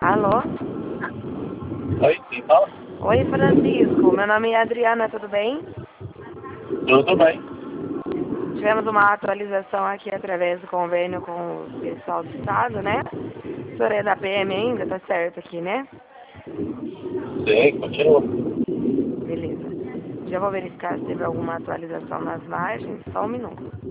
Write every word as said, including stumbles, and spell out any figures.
Alô? Oi, quem fala? Oi, Francisco. Meu nome é Adriana, tudo bem? Tudo bem. Tivemos uma atualização aqui através do convênio com o pessoal do Estado, né? O senhor é da P M ainda, tá certo aqui, né? Sim, continua. Beleza. Já vou verificar se teve alguma atualização nas margens. Só um minuto.